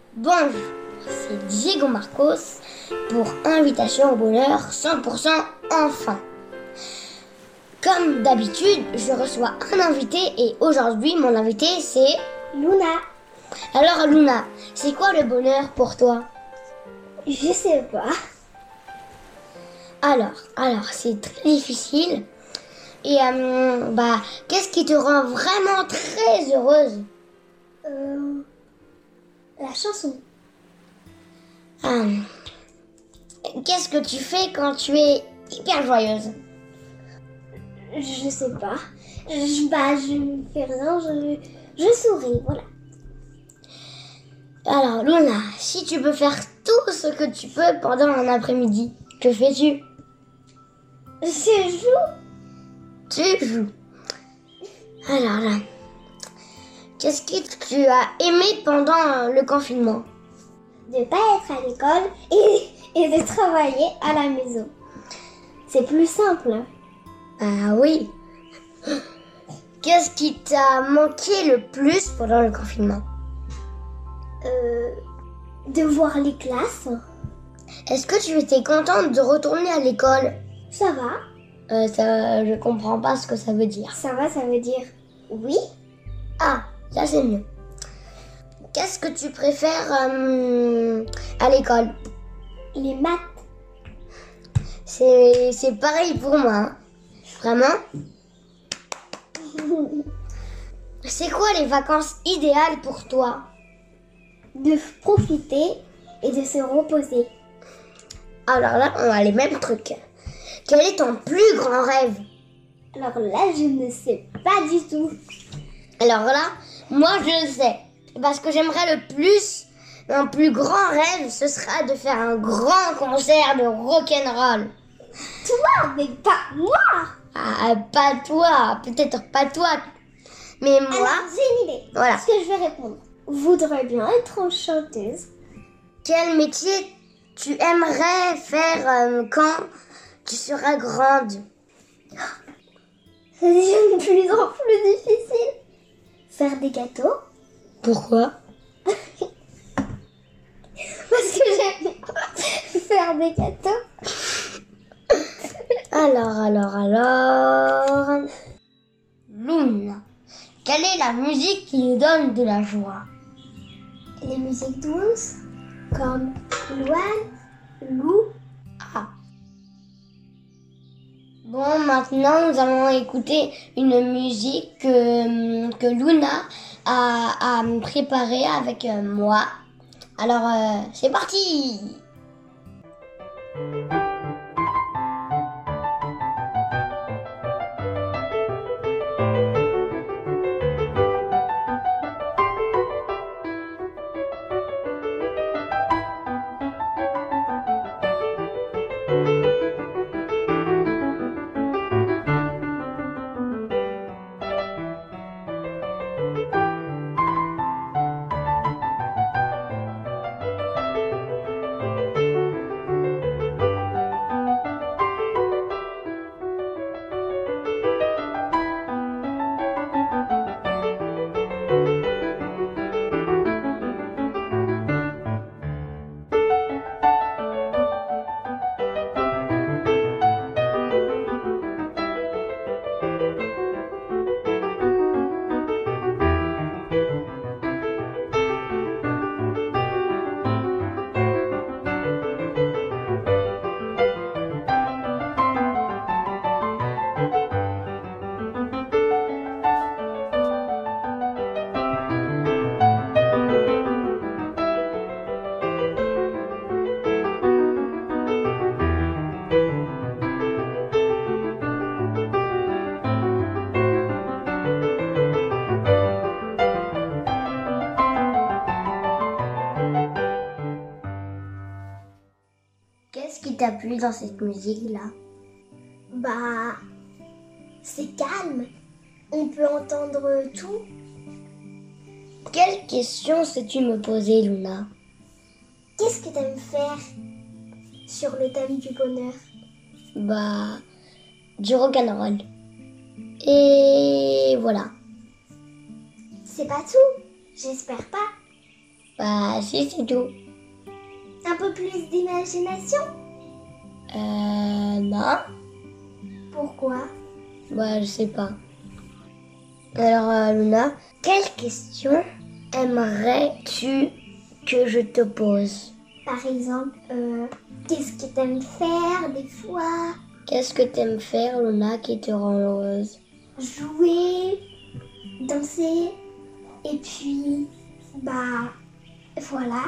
Bonjour, c'est Diego Marcos pour Invitation au bonheur 100% enfant. Comme d'habitude, je reçois un invité et aujourd'hui, mon invité, c'est Luna. Alors Luna, c'est quoi le bonheur pour toi? Je sais pas. Alors, c'est très difficile. Et qu'est-ce qui te rend vraiment très heureuse? La chanson. Qu'est-ce que tu fais quand tu es hyper joyeuse? Je sais pas. Je ne fais rien, je souris, voilà. Alors Luna, si tu peux faire tout ce que tu peux pendant un après-midi, que fais-tu? Je joue. Tu joues. Alors là, qu'est-ce que tu as aimé pendant le confinement? De pas être à l'école et de travailler à la maison. C'est plus simple. Ah oui. Qu'est-ce qui t'a manqué le plus pendant le confinement? De voir les classes. Est-ce que tu étais contente de retourner à l'école? Ça va. Je comprends pas ce que ça veut dire. Ça va, ça veut dire oui. Ah, ça c'est mieux. Qu'est-ce que tu préfères à l'école? Les maths. C'est pareil pour moi. Hein. Vraiment? C'est quoi les vacances idéales pour toi? De profiter et de se reposer. Alors là, on a les mêmes trucs. Quel est ton plus grand rêve? Alors là, je ne sais pas du tout. Alors là, moi je le sais. Parce que j'aimerais le plus, mon plus grand rêve, ce sera de faire un grand concert de rock'n'roll. Toi, mais pas moi. Ah, pas toi, peut-être pas toi. Mais moi... Alors, j'ai une idée. Voilà. Ce que je vais répondre. Voudrais bien être chanteuse. Quel métier tu aimerais faire quand tu seras grande? Ça devient de plus en plus difficile. Faire des gâteaux. Pourquoi? Parce que j'aime faire des gâteaux. Alors... Luna, quelle est la musique qui nous donne de la joie? Les musiques douces, comme Louane, Lou. Ah. Bon, maintenant, nous allons écouter une musique que Luna a préparée avec moi. Alors, c'est parti! Qu'est-ce qui t'a plu dans cette musique-là? C'est calme. On peut entendre tout. Quelle question sais-tu me poser, Luna? Qu'est-ce que t'aimes faire sur le thème du bonheur? Du rock'n'roll. Et voilà. C'est pas tout. J'espère pas. Bah si, c'est tout. Un peu plus d'imagination? Non. Pourquoi? Bah je sais pas. Alors Luna, quelle question aimerais-tu que je te pose? Par exemple, qu'est-ce que t'aimes faire des fois? Qu'est-ce que t'aimes faire, Luna, qui te rend heureuse? Jouer, danser, et puis, voilà.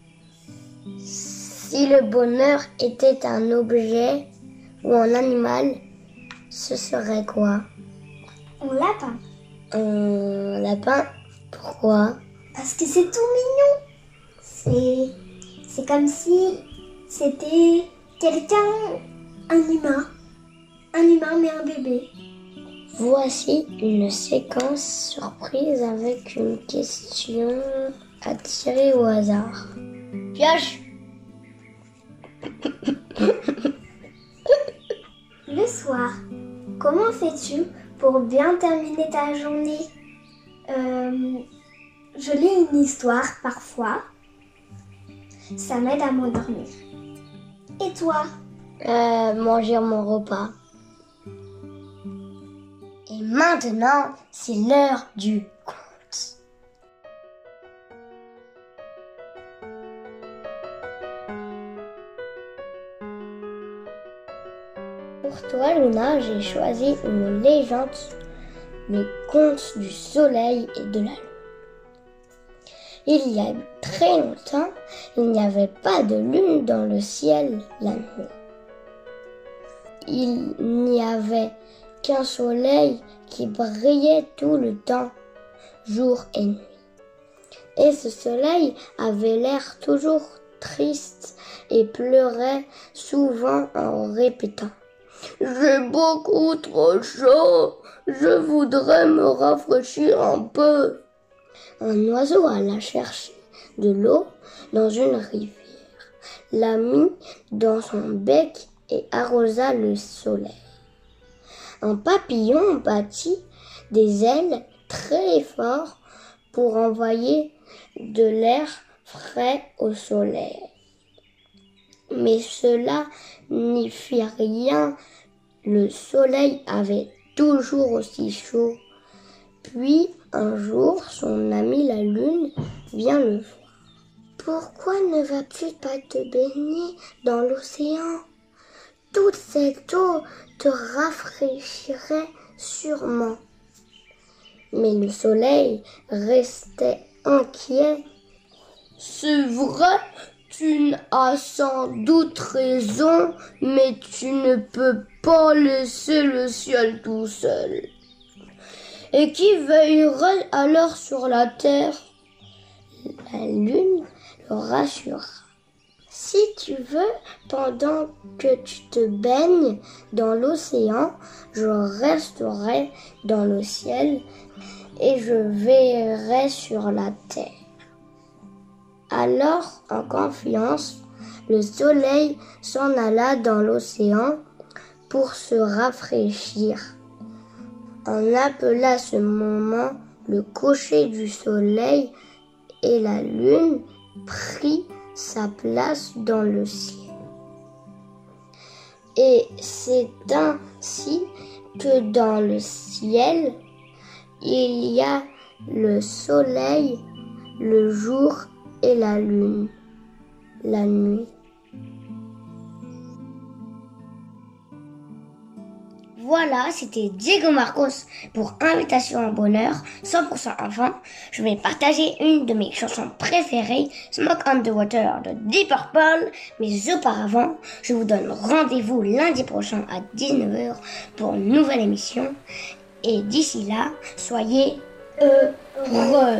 Si le bonheur était un objet ou un animal, ce serait quoi? Un lapin. Un lapin? Pourquoi? Parce que c'est tout mignon. C'est comme si c'était quelqu'un, un humain mais un bébé. Voici une séquence surprise avec une question à tirer au hasard. Pioche! Le soir, comment fais-tu pour bien terminer ta journée? Je lis une histoire parfois. Ça m'aide à m'endormir. Et toi? Manger mon repas. Et maintenant, c'est l'heure du conte. Pour toi, Luna, j'ai choisi une légende, le conte du soleil et de la lune. Il y a très longtemps, il n'y avait pas de lune dans le ciel la nuit. Il n'y avait qu'un soleil qui brillait tout le temps, jour et nuit. Et ce soleil avait l'air toujours triste et pleurait souvent en répétant « J'ai beaucoup trop chaud, je voudrais me rafraîchir un peu ». Un oiseau alla chercher de l'eau dans une rivière, la mit dans son bec et arrosa le soleil. Un papillon battit des ailes très fort pour envoyer de l'air frais au soleil. Mais cela n'y fit rien, le soleil avait toujours aussi chaud. Puis un jour, son ami la lune vient le voir. « Pourquoi ne vas-tu pas te baigner dans l'océan ? Toute cette eau te rafraîchirait sûrement. » Mais le soleil restait inquiet. « C'est vrai, tu as sans doute raison, mais tu ne peux pas laisser le ciel tout seul. Et qui veillerait alors sur la terre ?» La lune le rassura. « Si tu veux, pendant que tu te baignes dans l'océan, je resterai dans le ciel et je veillerai sur la terre. » Alors, en confiance, le soleil s'en alla dans l'océan pour se rafraîchir. On appela ce moment le coucher du soleil et la lune prit sa place dans le ciel. Et c'est ainsi que dans le ciel, il y a le soleil, le jour et la lune, la nuit. Voilà, c'était Diego Marcos pour Invitation au bonheur 100% enfant. Je vais partager une de mes chansons préférées, Smoke on the Water de Deep Purple. Mais auparavant, je vous donne rendez-vous lundi prochain à 19h pour une nouvelle émission. Et d'ici là, soyez heureux.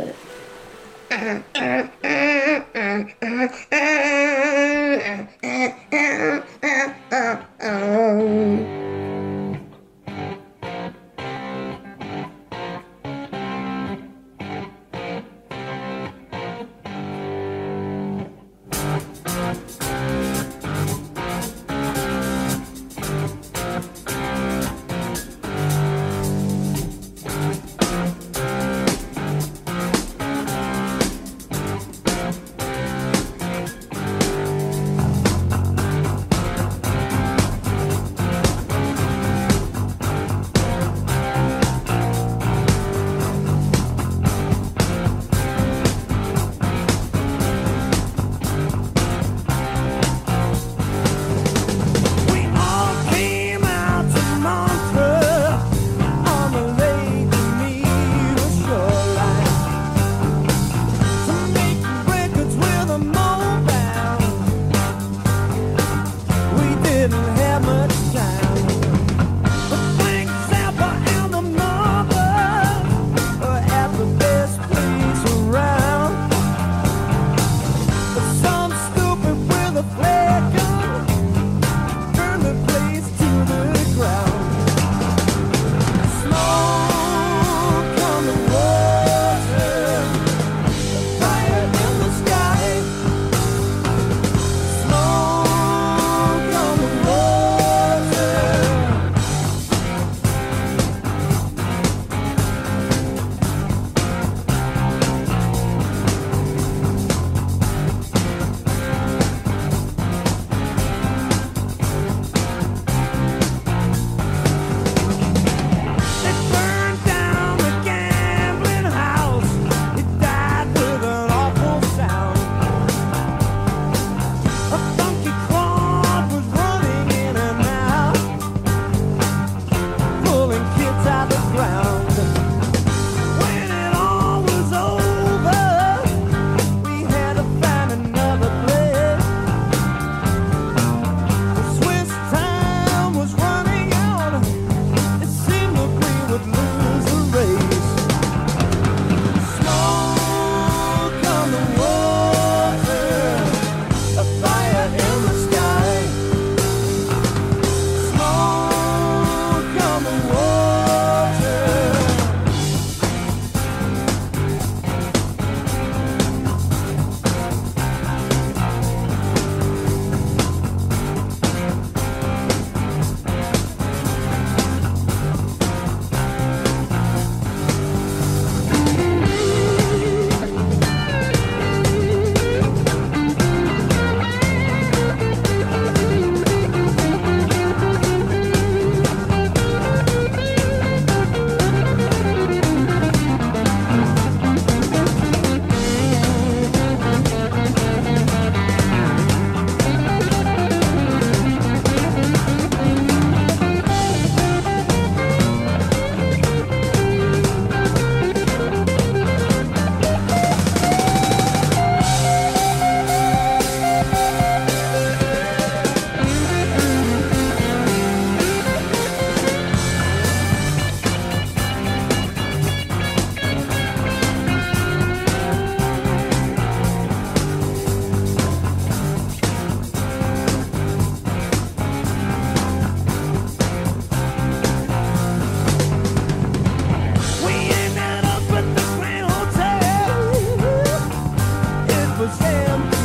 him.